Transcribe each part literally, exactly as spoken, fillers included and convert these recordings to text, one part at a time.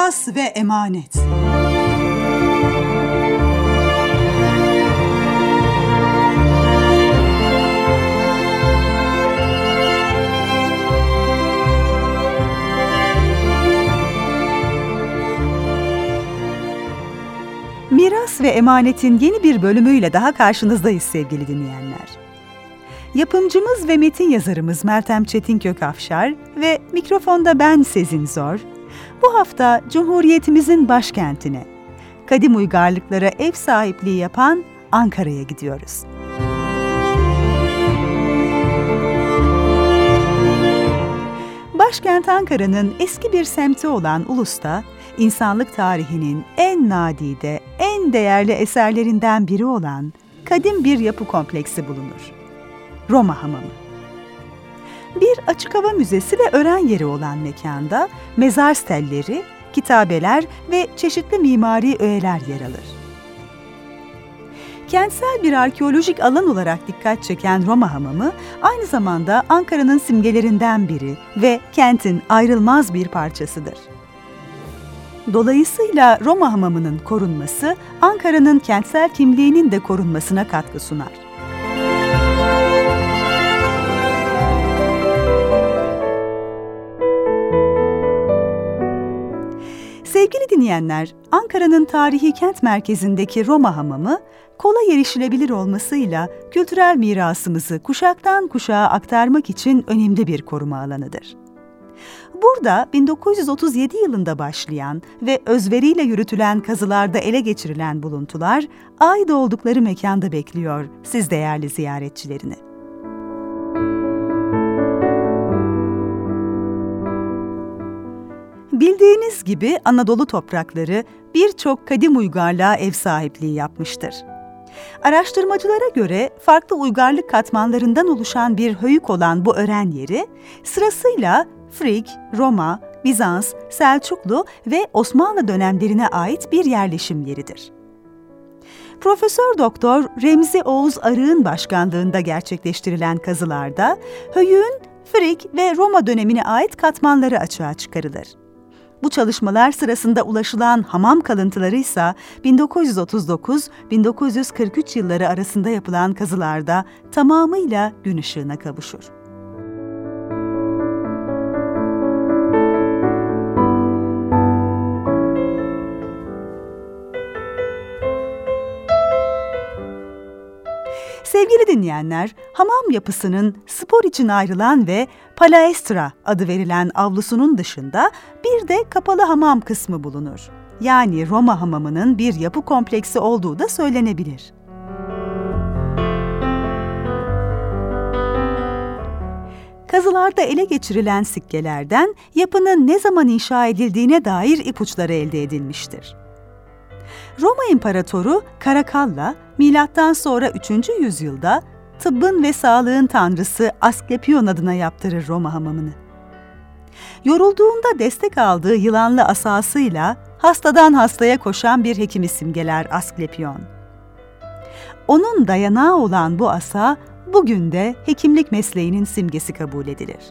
Miras ve emanet. Miras ve Emanet'in yeni bir bölümüyle daha karşınızdayız sevgili dinleyenler. Yapımcımız ve metin yazarımız Meltem Çetinkök Afşar ve mikrofonda ben Sezin Zor, bu hafta Cumhuriyetimizin başkentine, kadim uygarlıklara ev sahipliği yapan Ankara'ya gidiyoruz. Başkent Ankara'nın eski bir semti olan Ulus'ta, insanlık tarihinin en nadide, en değerli eserlerinden biri olan kadim bir yapı kompleksi bulunur. Roma Hamamı. Bir açık hava müzesi ve öğren yeri olan mekanda mezar stelleri, kitabeler ve çeşitli mimari öğeler yer alır. Kentsel bir arkeolojik alan olarak dikkat çeken Roma Hamamı, aynı zamanda Ankara'nın simgelerinden biri ve kentin ayrılmaz bir parçasıdır. Dolayısıyla Roma Hamamı'nın korunması, Ankara'nın kentsel kimliğinin de korunmasına katkı sunar. Sevgili dinleyenler, Ankara'nın tarihi kent merkezindeki Roma Hamamı, kolay erişilebilir olmasıyla kültürel mirasımızı kuşaktan kuşağa aktarmak için önemli bir koruma alanıdır. Burada bin dokuz yüz otuz yedi yılında başlayan ve özveriyle yürütülen kazılarda ele geçirilen buluntular, ait oldukları mekanda bekliyor siz değerli ziyaretçilerini. Bildiğiniz gibi Anadolu toprakları birçok kadim uygarlığa ev sahipliği yapmıştır. Araştırmacılara göre farklı uygarlık katmanlarından oluşan bir höyük olan bu öğren yeri, sırasıyla Frig, Roma, Bizans, Selçuklu ve Osmanlı dönemlerine ait bir yerleşim yeridir. Profesör Doktor Remzi Oğuz Arık'ın başkanlığında gerçekleştirilen kazılarda höyüğün Frig ve Roma dönemine ait katmanları açığa çıkarılır. Bu çalışmalar sırasında ulaşılan hamam kalıntıları ise bin dokuz yüz otuz dokuz - bin dokuz yüz kırk üç yılları arasında yapılan kazılarda tamamıyla gün ışığına kavuşur. Sevgili dinleyenler, hamam yapısının spor için ayrılan ve palaestra adı verilen avlusunun dışında bir de kapalı hamam kısmı bulunur. Yani Roma Hamamı'nın bir yapı kompleksi olduğu da söylenebilir. Kazılarda ele geçirilen sikkelerden yapının ne zaman inşa edildiğine dair ipuçları elde edilmiştir. Roma İmparatoru Caracalla, milattan sonra üçüncü yüzyılda tıbbın ve sağlığın tanrısı Asklepion adına yaptırır Roma Hamamı'nı. Yorulduğunda destek aldığı yılanlı asasıyla hastadan hastaya koşan bir hekimi simgeler Asklepion. Onun dayanağı olan bu asa, bugün de hekimlik mesleğinin simgesi kabul edilir.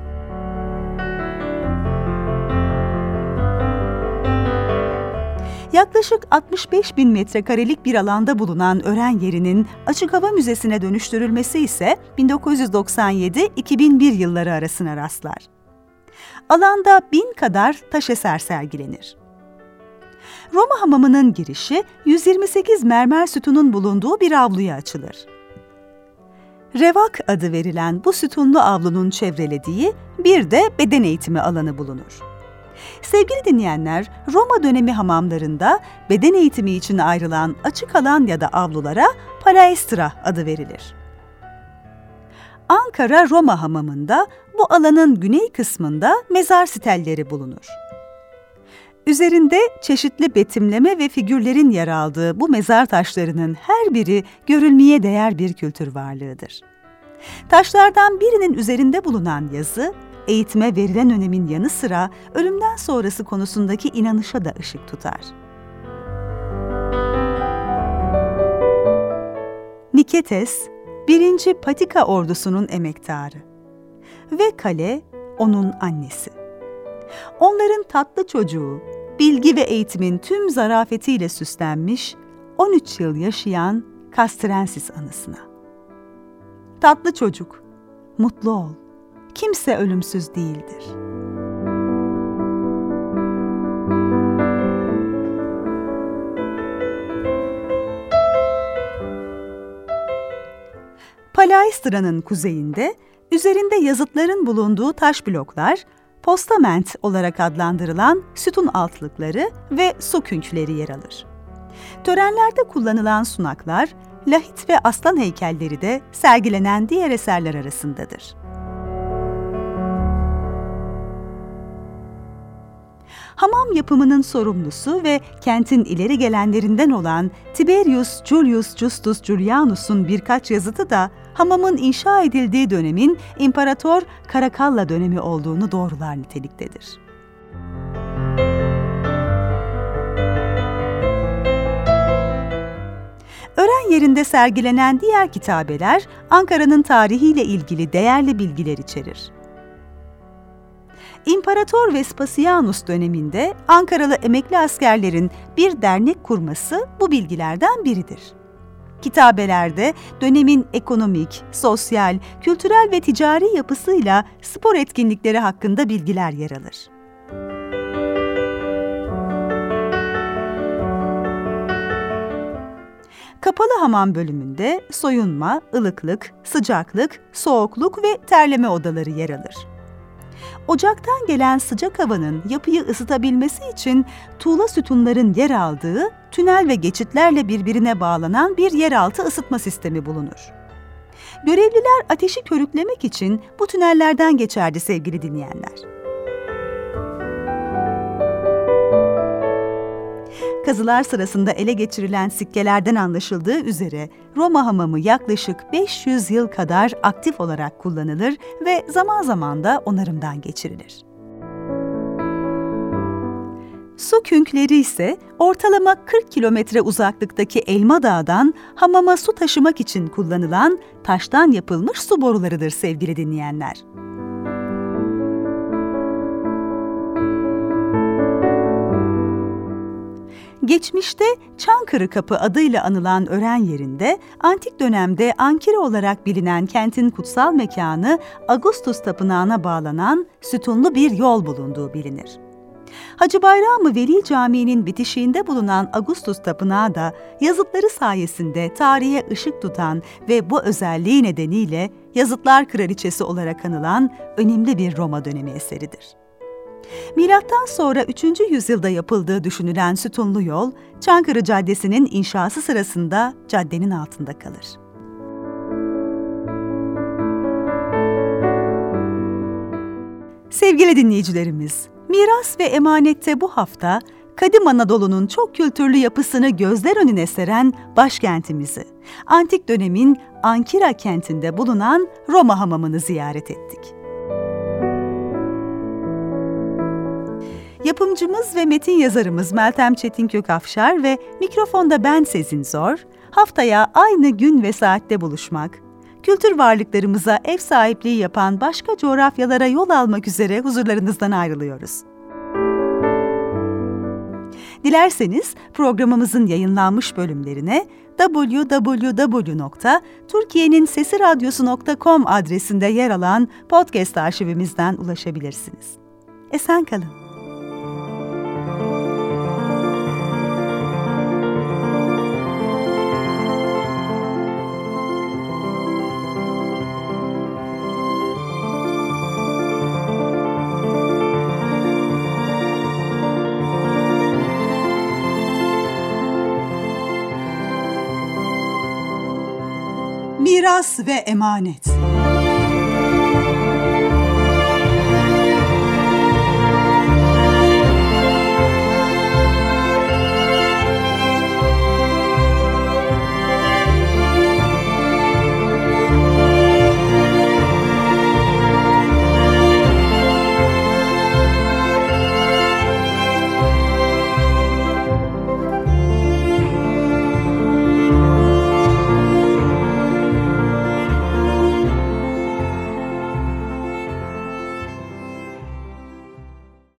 Yaklaşık altmış beş bin metrekarelik bir alanda bulunan öğren yerinin açık hava müzesine dönüştürülmesi ise bin dokuz yüz doksan yedi - iki bin bir yılları arasına rastlar. Alanda bin kadar taş eser sergilenir. Roma Hamamı'nın girişi yüz yirmi sekiz mermer sütunun bulunduğu bir avluya açılır. Revak adı verilen bu sütunlu avlunun çevrelediği bir de beden eğitimi alanı bulunur. Sevgili dinleyenler, Roma dönemi hamamlarında beden eğitimi için ayrılan açık alan ya da avlulara palaestra adı verilir. Ankara Roma Hamamı'nda bu alanın güney kısmında mezar stelleri bulunur. Üzerinde çeşitli betimleme ve figürlerin yer aldığı bu mezar taşlarının her biri görülmeye değer bir kültür varlığıdır. Taşlardan birinin üzerinde bulunan yazı, eğitime verilen önemin yanı sıra ölümden sonrası konusundaki inanışa da ışık tutar. Niketes, birinci Patika ordusunun emektarı ve Kale onun annesi. Onların tatlı çocuğu, bilgi ve eğitimin tüm zarafetiyle süslenmiş, on üç yıl yaşayan Castrensis anısına. Tatlı çocuk, mutlu ol. Kimse ölümsüz değildir. Palaistra'nın kuzeyinde, üzerinde yazıtların bulunduğu taş bloklar, postament olarak adlandırılan sütun altlıkları ve su künçleri yer alır. Törenlerde kullanılan sunaklar, lahit ve aslan heykelleri de sergilenen diğer eserler arasındadır. Hamam yapımının sorumlusu ve kentin ileri gelenlerinden olan Tiberius Julius Justus Julianus'un birkaç yazıtı da hamamın inşa edildiği dönemin İmparator Caracalla dönemi olduğunu doğrular niteliktedir. Ören yerinde sergilenen diğer kitabeler Ankara'nın tarihiyle ilgili değerli bilgiler içerir. İmparator Vespasianus döneminde Ankaralı emekli askerlerin bir dernek kurması bu bilgilerden biridir. Kitabelerde dönemin ekonomik, sosyal, kültürel ve ticari yapısıyla spor etkinlikleri hakkında bilgiler yer alır. Kapalı hamam bölümünde soyunma, ılıklık, sıcaklık, soğukluk ve terleme odaları yer alır. Ocaktan gelen sıcak havanın yapıyı ısıtabilmesi için tuğla sütunların yer aldığı, tünel ve geçitlerle birbirine bağlanan bir yeraltı ısıtma sistemi bulunur. Görevliler ateşi körüklemek için bu tünellerden geçerdi sevgili dinleyenler. Kazılar sırasında ele geçirilen sikkelerden anlaşıldığı üzere Roma hamamı yaklaşık beş yüz yıl kadar aktif olarak kullanılır ve zaman zaman da onarımdan geçirilir. Su künkleri ise ortalama kırk kilometre uzaklıktaki Elma Dağı'dan hamama su taşımak için kullanılan taştan yapılmış su borularıdır sevgili dinleyenler. Geçmişte Çankırı Kapı adıyla anılan Ören yerinde, antik dönemde Ankira olarak bilinen kentin kutsal mekanı Augustus Tapınağı'na bağlanan sütunlu bir yol bulunduğu bilinir. Hacı Bayram-ı Veli Camii'nin bitişiğinde bulunan Augustus Tapınağı da yazıtları sayesinde tarihe ışık tutan ve bu özelliği nedeniyle Yazıtlar Kraliçesi olarak anılan önemli bir Roma dönemi eseridir. Milattan sonra üçüncü yüzyılda yapıldığı düşünülen sütunlu yol, Çankırı Caddesi'nin inşası sırasında caddenin altında kalır. Sevgili dinleyicilerimiz, Miras ve Emanet'te bu hafta, Kadim Anadolu'nun çok kültürlü yapısını gözler önüne seren başkentimizi, antik dönemin Ankira kentinde bulunan Roma hamamını ziyaret ettik. Yapımcımız ve metin yazarımız Meltem Çetinkök Afşar ve mikrofonda ben Sezin Zor, haftaya aynı gün ve saatte buluşmak, kültür varlıklarımıza ev sahipliği yapan başka coğrafyalara yol almak üzere huzurlarınızdan ayrılıyoruz. Dilerseniz programımızın yayınlanmış bölümlerine double-u double-u double-u nokta türkiye'nin sesi radyosu nokta com adresinde yer alan podcast arşivimizden ulaşabilirsiniz. Esen kalın. Miras ve Emanet.